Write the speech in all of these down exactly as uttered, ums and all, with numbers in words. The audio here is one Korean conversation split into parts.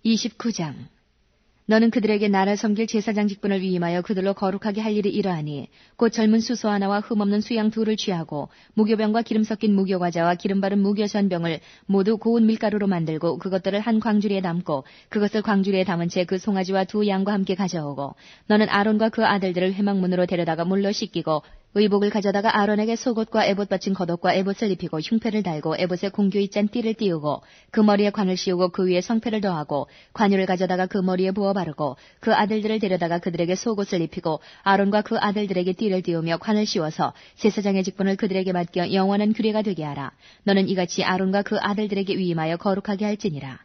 이십구 장. 너는 그들에게 나를 섬길 제사장 직분을 위임하여 그들로 거룩하게 할 일이 이러하니 곧 젊은 수소 하나와 흠없는 수양 둘을 취하고 무교병과 기름 섞인 무교과자와 기름 바른 무교전병을 모두 고운 밀가루로 만들고 그것들을 한 광주리에 담고 그것을 광주리에 담은 채 그 송아지와 두 양과 함께 가져오고 너는 아론과 그 아들들을 회막문으로 데려다가 물로 씻기고 의복을 가져다가 아론에게 속옷과 에봇 받친 겉옷과 에봇을 입히고 흉패를 달고 에봇에 공교이 짠 띠를 띄우고 그 머리에 관을 씌우고 그 위에 성패를 더하고 관유를 가져다가 그 머리에 부어 바르고 그 아들들을 데려다가 그들에게 속옷을 입히고 아론과 그 아들들에게 띠를 띄우며 관을 씌워서 제사장의 직분을 그들에게 맡겨 영원한 규례가 되게 하라. 너는 이같이 아론과 그 아들들에게 위임하여 거룩하게 할지니라.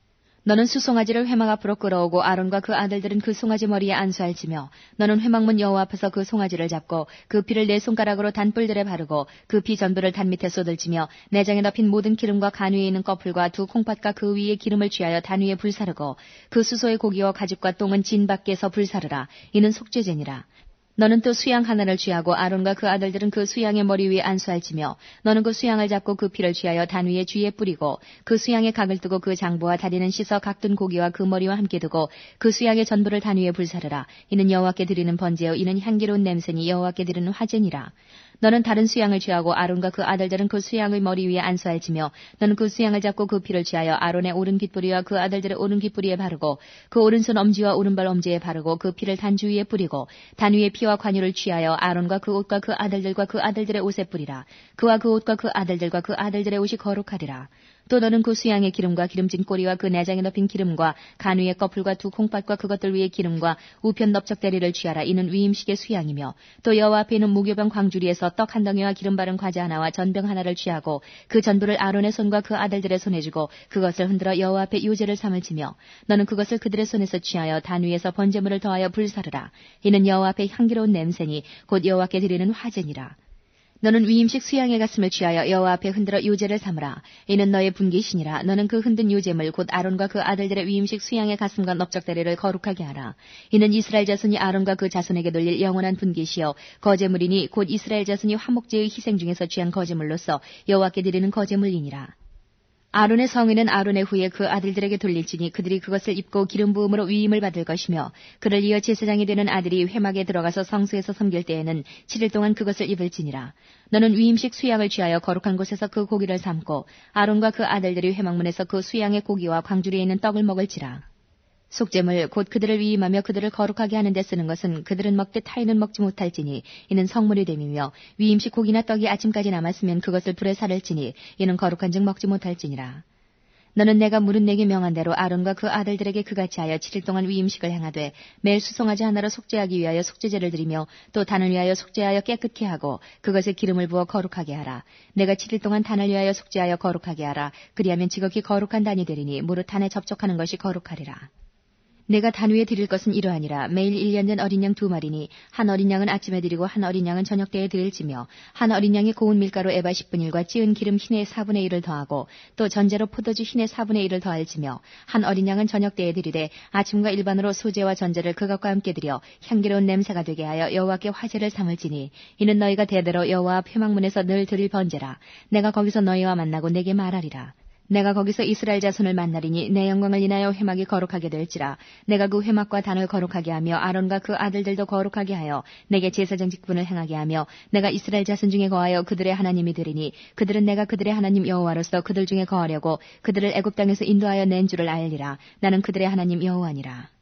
너는 수송아지를 회막 앞으로 끌어오고 아론과 그 아들들은 그 송아지 머리에 안수할지며 너는 회막문 여호와 앞에서 그 송아지를 잡고 그 피를 네 손가락으로 단뿔들에 바르고 그 피 전부를 단 밑에 쏟을지며 내장에 덮인 모든 기름과 간 위에 있는 꺼풀과 두 콩팥과 그 위에 기름을 취하여 단 위에 불사르고 그 수소의 고기와 가죽과 똥은 진 밖에서 불사르라. 이는 속죄제니라. 너는 또 수양 하나를 취하고 아론과 그 아들들은 그 수양의 머리 위에 안수할지며 너는 그 수양을 잡고 그 피를 취하여 단 위에 주위에 뿌리고 그 수양의 각을 뜨고 그 장부와 다리는 씻어 각든 고기와 그 머리와 함께 두고 그 수양의 전부를 단 위에 불사르라. 이는 여호와께 드리는 번제요 이는 향기로운 냄새니 여호와께 드리는 화제니라. 너는 다른 수양을 취하고 아론과 그 아들들은 그 수양의 머리 위에 안수할지며 너는 그 수양을 잡고 그 피를 취하여 아론의 오른 귓뿌리와 그 아들들의 오른 귓뿌리에 바르고 그 오른손 엄지와 오른발 엄지에 바르고 그 피를 단 주위에 뿌리고 단 위에 피와 관유를 취하여 아론과 그 옷과 그 아들들과 그 아들들의 옷에 뿌리라. 그와 그 옷과 그 아들들과 그 아들들의 옷이 거룩하리라. 또 너는 그 수양의 기름과 기름진 꼬리와 그 내장에 덮인 기름과 간 위의 꺼풀과 두 콩팥과 그것들 위에 기름과 우편 넓적대리를 취하라. 이는 위임식의 수양이며 또 여호와 앞에 있는 무교병 광주리에서 떡 한 덩이와 기름 바른 과자 하나와 전병 하나를 취하고 그 전부를 아론의 손과 그 아들들의 손에 주고 그것을 흔들어 여호와 앞에 유제를 삼을지며 너는 그것을 그들의 손에서 취하여 단 위에서 번제물을 더하여 불사르라. 이는 여호와 앞에 향기로운 냄새니 곧 여호와께 드리는 화제니라. 너는 위임식 수양의 가슴을 취하여 여호와 앞에 흔들어 유제를 삼으라. 이는 너의 분깃이니라. 너는 그 흔든 유제물 곧 아론과 그 아들들의 위임식 수양의 가슴과 넓적다리를 거룩하게 하라. 이는 이스라엘 자손이 아론과 그 자손에게 돌릴 영원한 분깃이요 거제물이니 곧 이스라엘 자손이 화목제의 희생 중에서 취한 거제물로서 여호와께 드리는 거제물이니라. 아론의 성인은 아론의 후에 그 아들들에게 돌릴지니 그들이 그것을 입고 기름 부음으로 위임을 받을 것이며 그를 이어 제사장이 되는 아들이 회막에 들어가서 성소에서 섬길 때에는 칠 일 동안 그것을 입을지니라. 너는 위임식 수양을 취하여 거룩한 곳에서 그 고기를 삶고 아론과 그 아들들이 회막문에서 그 수양의 고기와 광주리에 있는 떡을 먹을지라. 속죄물 곧 그들을 위임하며 그들을 거룩하게 하는 데 쓰는 것은 그들은 먹되 타인은 먹지 못할지니 이는 성물이 됨이며 위임식 고기나 떡이 아침까지 남았으면 그것을 불에 사를지니 이는 거룩한즉 먹지 못할지니라. 너는 내가 물은 내게 명한 대로 아론과 그 아들들에게 그같이 하여 칠 일 동안 위임식을 행하되 매일 수송아지 하나로 속죄하기 위하여 속죄제를 드리며 또 단을 위하여 속죄하여 깨끗게 하고 그것에 기름을 부어 거룩하게 하라. 내가 칠 일 동안 단을 위하여 속죄하여 거룩하게 하라. 그리하면 지극히 거룩한 단이 되리니 무릇 단에 접촉하는 것이 거룩하리라. 내가 단 위에 드릴 것은 이러하니라. 매일 일 년 된 어린 양 두 마리니 한 어린 양은 아침에 드리고 한 어린 양은 저녁 때에 드릴지며 한 어린 양의 고운 밀가루 에바 십분의 일과 찌은 기름 흰의 사분의 일을 더하고 또 전제로 포도주 흰의 사분의 일을 더할지며 한 어린 양은 저녁 때에 드리되 아침과 일반으로 소제와 전제를 그것과 함께 드려 향기로운 냄새가 되게 하여 여호와께 화제를 삼을지니 이는 너희가 대대로 여호와 앞 회막문에서 늘 드릴 번제라. 내가 거기서 너희와 만나고 내게 말하리라. 내가 거기서 이스라엘 자손을 만나리니 내 영광을 인하여 회막이 거룩하게 될지라. 내가 그 회막과 단을 거룩하게 하며 아론과 그 아들들도 거룩하게 하여 내게 제사장 직분을 행하게 하며 내가 이스라엘 자손 중에 거하여 그들의 하나님이 되리니 그들은 내가 그들의 하나님 여호와로서 그들 중에 거하려고 그들을 애굽 땅에서 인도하여 낸 줄을 알리라. 나는 그들의 하나님 여호와니라.